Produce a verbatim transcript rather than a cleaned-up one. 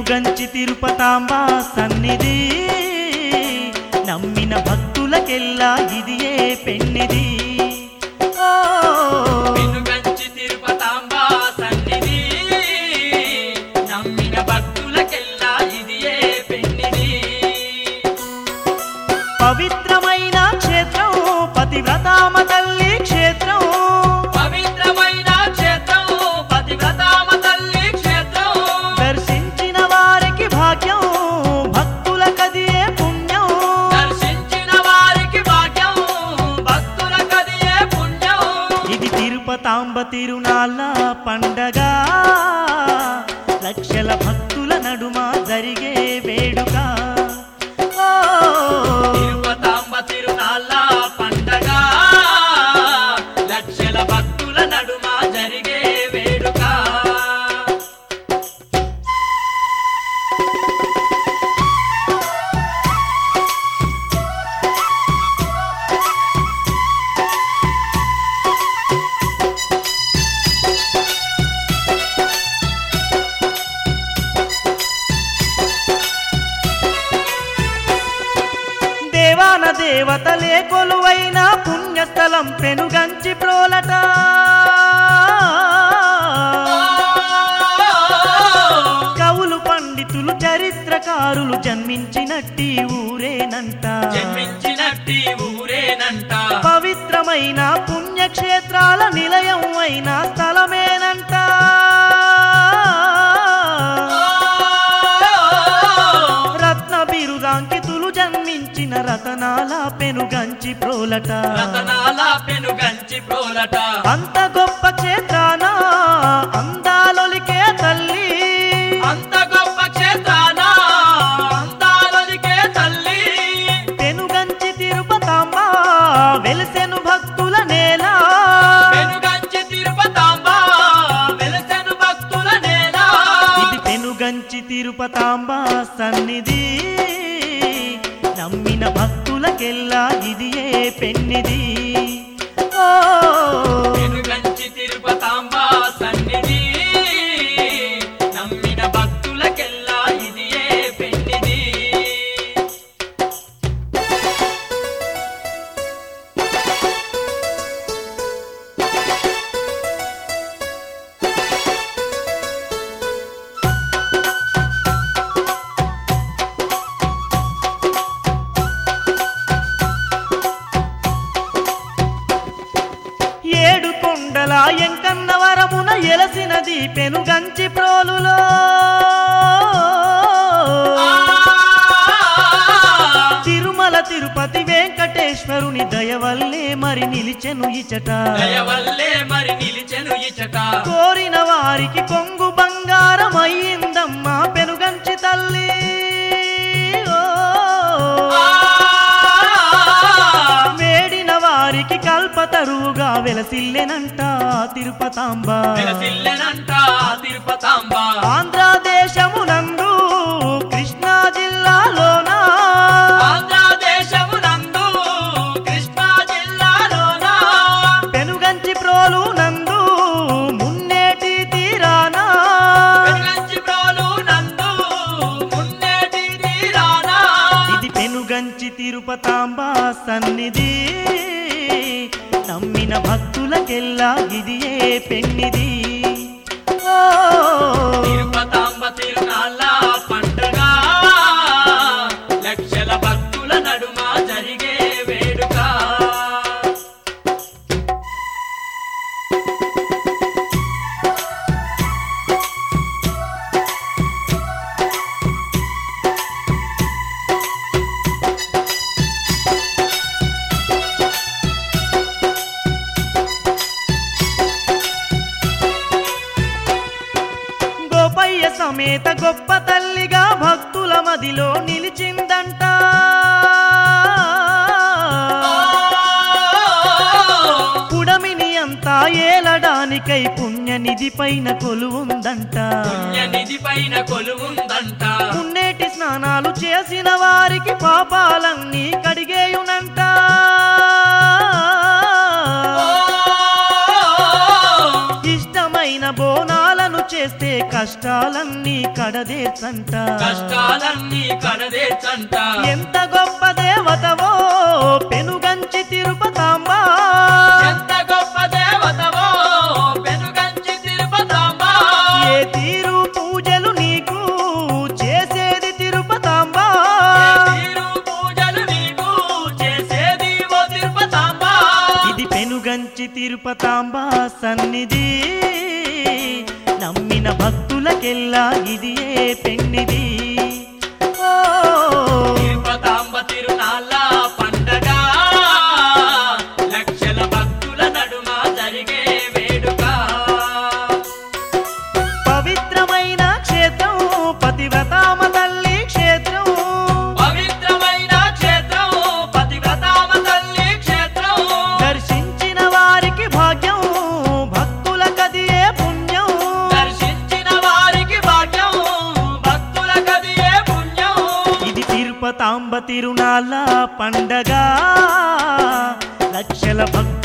పెనుగంచి తిరుపతాంబ సన్నిధి నమ్మిన భక్తులకెల్లా ఇదియే పెన్నిది ఓ పెనుగంచి తిరుపతాంబ సన్నిధి నమ్మిన భక్తులకెల్లా ఇదియే పెన్నిది పవిత్రమైన క్షేత్రం పతివ్రతామ తల్లి క్షేత్రం పవిత్రమైన క్షేత్రం పతివ్రతామ తల్లి క్షేత్రం దర్శించిన వారికి భాగ్యం భక్తులకదియే పుణ్యం దర్శించిన వారికి భాగ్యం భక్తులకదియే పుణ్యం ఇది తిరుపతాంబ తిరునాళ్ళ పండగ లక్షల భక్తుల నడుమ జరిగే వేడుక ఓ తిరుపతాంబ తిరునాళ్ళ పండగ లక్షల భక్తుల నడుమ జరిగే వేడుక దేవాన దేవతలే కొలువైన పుణ్యస్థలం పెనుగంచి ప్రోలట కవులు పండితులు చరిత్రకారులు జన్మించినట్టి ఊరేనంట జన్మించినట్టి ఊరేనంట పవిత్రమైన పుణ్యక్షేత్రాల నిలయం అయిన స్థలమేనంట రత్న బిరుదాంకితులు జన్మించిన రతనాల పెనుగంచి ప్రోలట రతనాల పెనుగంచి ప్రోలట అంత గొప్ప క్షేత్రాన అందాలొలికే తల్లి అంత గొప్ప క్షేత్రాన అందాలొలికే తల్లి పెనుగంచి తిరుపతాంబ వెలిసెను భక్తుల నేల పెనుగంచి తిరుపతాంబ వెలసెను భక్తుల నేల ఇది పెనుగంచి తిరుపతాంబ సన్నిధి నమ్మిన భక్తులకెల్లా ఇదియే పెన్నిది ఓ పెనుగంచి తిరుపతాంబ సన్నిధి నమ్మిన భక్తులకెల్లా ఇదియే పెన్నిది ఏడు కొండల ఎంకన్న వరమున ఎలసినది పెనుగంచి ప్రోలులో తిరుమల తిరుపతి వెంకటేశ్వరుని దయవల్లే మరి నిలిచెను ఇచట దయవల్లే మరి నిలిచెను ఇచట కోరిన వారికి కొంగు బంగారం అయ్యిందమ్మా పెనుగంచి తల్లి ఓ వేడిన వారికి కల్పతరువుగా వెలసిల్లెనంట తిరుపతాంబ వెలసిల్లెనంట తిరుపతాంబ ఆంధ్రదేశమునందు కృష్ణా జిల్లాలోన ఆంధ్రదేశమునందు కృష్ణా జిల్లాలోన పెనుగంచి ప్రోలు నందు మున్నేటి తీరాన పెనుగంచి ప్రోలు నందు మున్నేటి తీరాన ఇది పెనుగంచి తిరుపతాంబ సన్నిధి నమ్మిన భక్తులకెల్లా ఇదియే పెన్నిది ఓ తిరుపతాంబ తిరునాళ్ళ పండుగ లక్షల భక్తుల నడుమ జరిగే వేడుక గోపయ్య సమేత గొప్ప తల్లిగా భక్తుల మదిలో నిలిచిందంట పుడమిని అంతా ఏలడానికై పుణ్యనిధి పైన కొలువుందంట పుణ్యనిధి పైన కొలువుందంట పుణ్యేటి స్నానాలు చేసిన వారికి పాపాలన్నీ కడిగేయునంట ఇష్టమైన బోనాలను చే చేస్తే కష్టాలన్నీ కడదేర్చంట కష్టాలన్నీ కడదేర్చంట ఎంత గొప్ప దేవతవో పెనుగంచి తిరుపతాంబ ఎంత గొప్ప దేవతవో పెనుగంచి తిరుపతాంబ ఏ తీరు పూజలు నీకు చేసేది తిరుపతాంబ తీరు పూజలు నీకు చేసేది ఓ తిరుపతాంబ ఇది పెనుగంచి తిరుపతాంబ సన్నిధి నమ్మిన భక్తులకెల్లా ఇది ఏ పెన్నిది ఓ తిరుపతాంబ తిరునాళ్ళ పండగ లక్షల భక్తుల నడుమ జరిగే వేడుక పవిత్రమైన క్షేత్రం పతివ్రతామ తల్లి క్షేత్రం పవిత్రమైన క్షేత్రం పతివ్రతామ తల్లి క్షేత్రం దర్శించిన వారికి భాగ్యం భక్తుల కదియే పుణ్యం దర్శించిన వారికి భాగ్యం భక్తుల కదియే పుణ్యం ఇది తిరుపతాంబ తిరునాళ్ళ పండగ లక్షల భక్తుల